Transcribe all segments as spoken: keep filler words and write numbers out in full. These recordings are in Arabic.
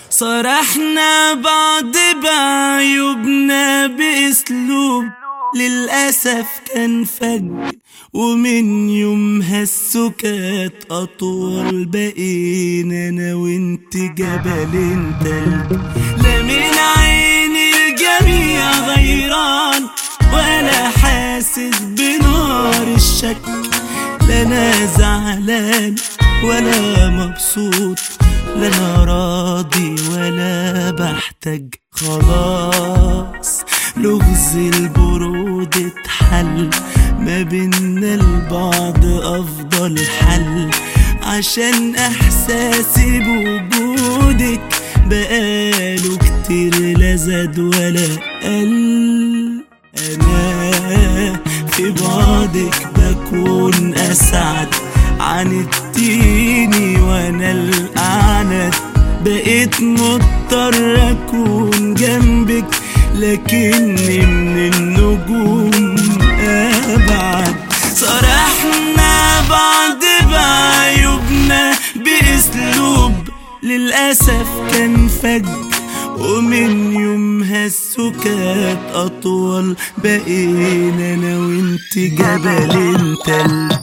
صرحنا بعض بعيوبنا بأسلوب للأسف كان فج، ومن يومها السكات أطول، بقينا أنا وانت جبلين تلج. لا من عين الجميع غيران ولا حاسس بنار الشك، لا أنا زعلان ولا مبسوط، لا أنا راضي ولا بحتاج. خلاص لغز البرود اتحل، ما بينا البعض أفضل حل، عشان إحساسي بوجودك بقاله كتير لا زاد ولا قل. أنا في بعدك بكون أسعد، عاندتيني وأنا الأعند، بقيت مضطر أكون جنبك، لكني من النجوم أبعد. صرحنا بعض بعيوبنا بأسلوب للأسف كان فج، ومن يومها السكات أطول، بقينا أنا وانت جبلين تلج.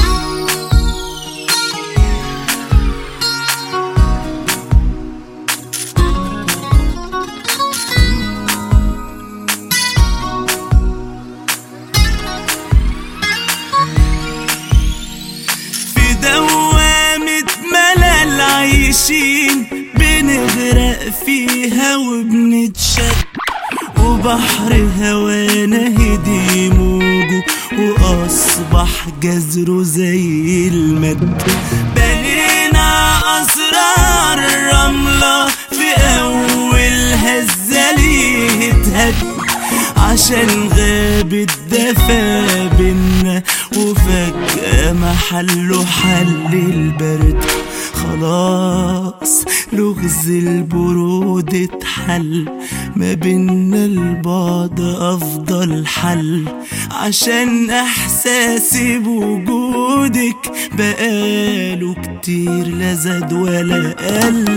عايشين بنغرق فيها وبنتشد، وبحر هوانا هدي موجه وأصبح جزره زي المد. بنينا أسرار الرملة في أول هزة ليه اتهد، عشان غاب الدفا بينا وفجأة محله حل البرد. خلاص لغز البرود اتحل، ما بينا البعد أفضل حل، عشان إحساسي بوجودك بقاله كتير لا زاد ولا قل.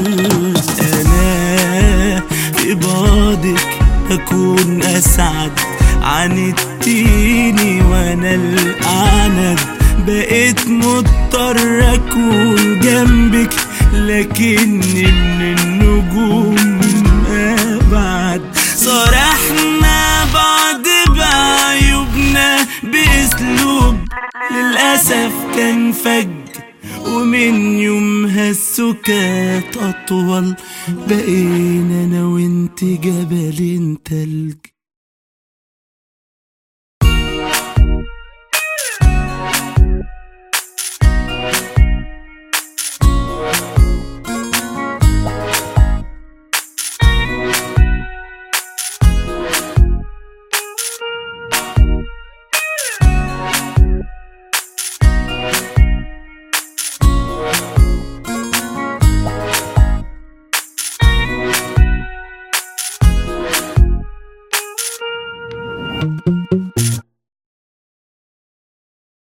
أنا في بعدك أكون أسعد، عاندتيني وأنا الأعند، بقيت مضطر أكون جنبك، لكني من النجوم أبعد. صرحنا بعض بعيوبنا بأسلوب للأسف كان فج، ومن يومها السكات أطول، بقينا أنا وانت جبلين تلج.